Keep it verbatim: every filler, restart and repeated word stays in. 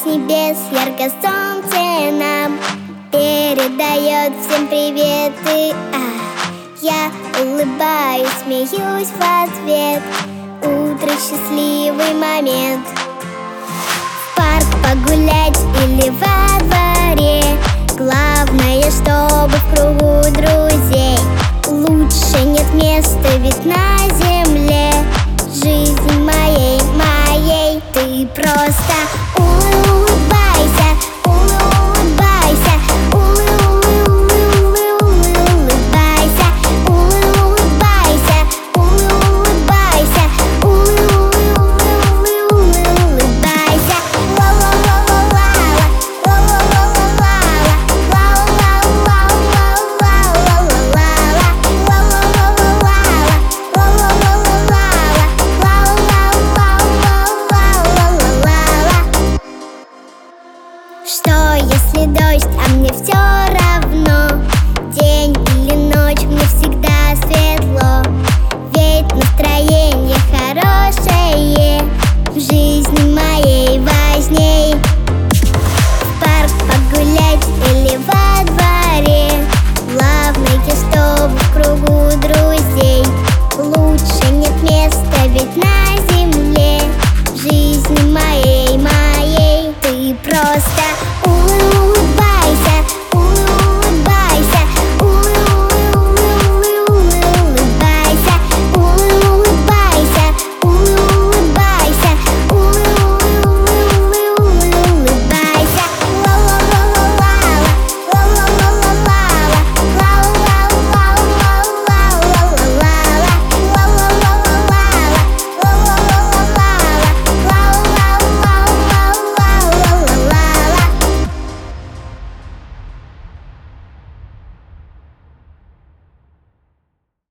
небес ярко солнце нам передает всем приветы. А, я улыбаюсь, смеюсь в ответ. Утро — счастливый момент. В парк погулять или во дворе, главное, чтобы в кругу друзей. Лучше нет места, ведь на